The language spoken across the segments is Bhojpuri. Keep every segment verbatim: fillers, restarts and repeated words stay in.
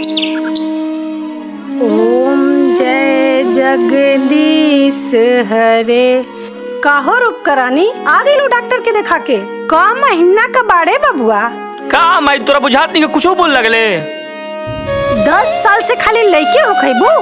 ओम जय जगदीश हरे। काहो रूप करानी आ गई लो डॉक्टर के देखा के। का महीना का बाड़े बबुआ का मैं तोरा बुझात नहीं कुछ बोल लगले। दस साल से खाली लइके हो खइबू।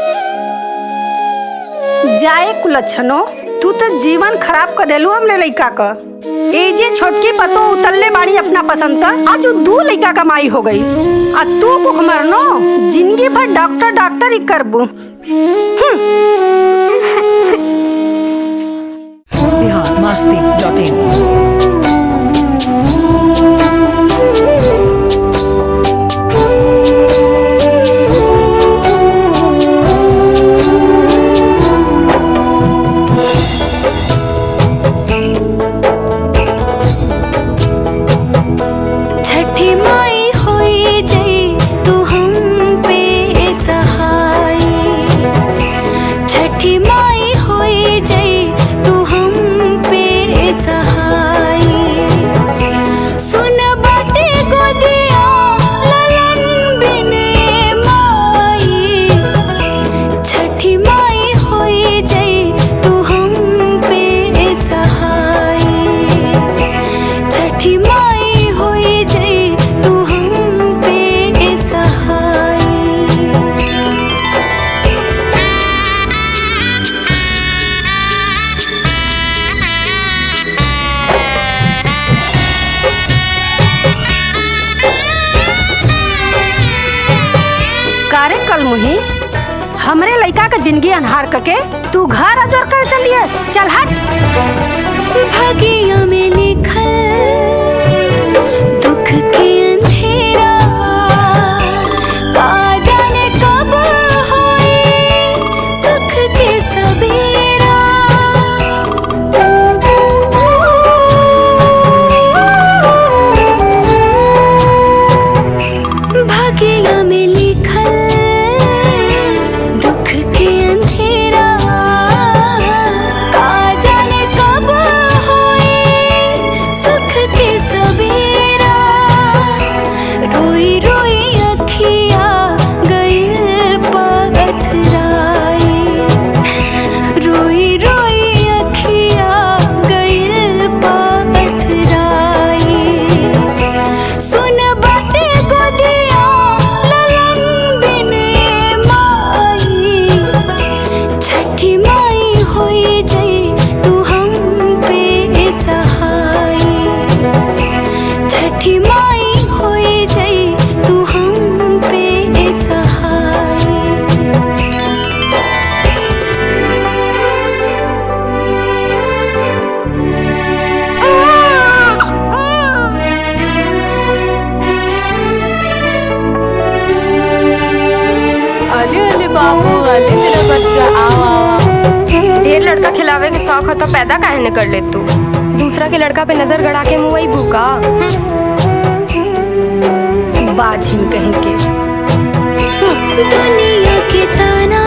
जाए कुलच्छनो तू तो जीवन खराब कर देलू हमने लइका का। ए जे छोटकी पतो उतरले बाड़ी अपना पसंद का, आज दू लइका कमाई हो गई। आ तू कुख मरनो जिंदगी भर डॉक्टर डॉक्टर ही करबू। Bihar Masti dot in. हमरे लइका का जिंदगी अनहार करके तू घर अजोर कर चलिए। चल हट। भागिया में लिखल दुख के अंधेरा का जाने कब होए सुख के सवेरा। भागिया में लिखल खिलावे के शौक हो तो पैदा काहे न कर ले तू। दूसरा के लड़का पे नजर गड़ा के मुँह वही भूखा बाझिन कहीं के। दुनिया के ताना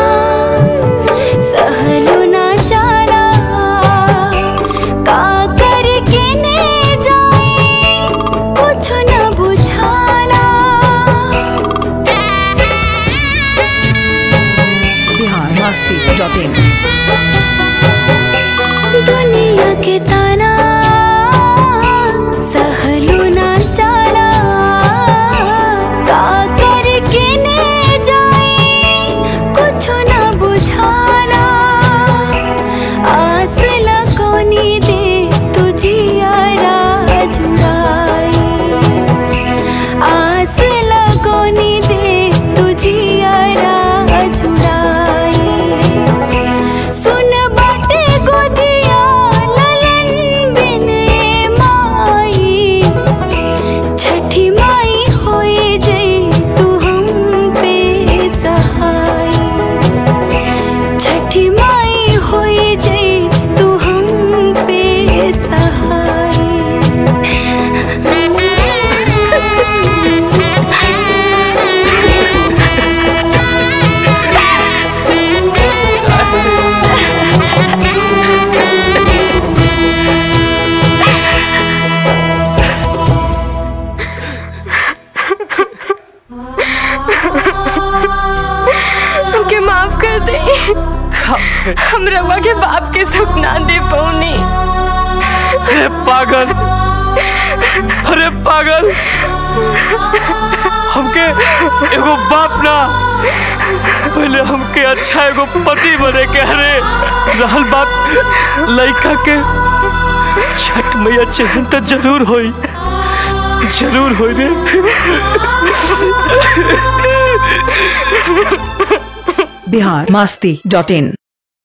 सहलो ना जाना का करके ने जाए कुछ न बुझाना। Bihar Masti dot in. दुनिया के ताना सहलो ना जाना का करके ने जाए हमके माफ कर दे। हम रवा के बाप के सुख ना दे पौनी। अरे पागल, अरे पागल, हमके एगो बाप ना, पहले हमके अच्छा एगो पति बने के। अरे रहल बात लड़का के, छठ मैया चहन तो जरूर होई, जरूर होई रे। बिहार मस्ती डॉट इन।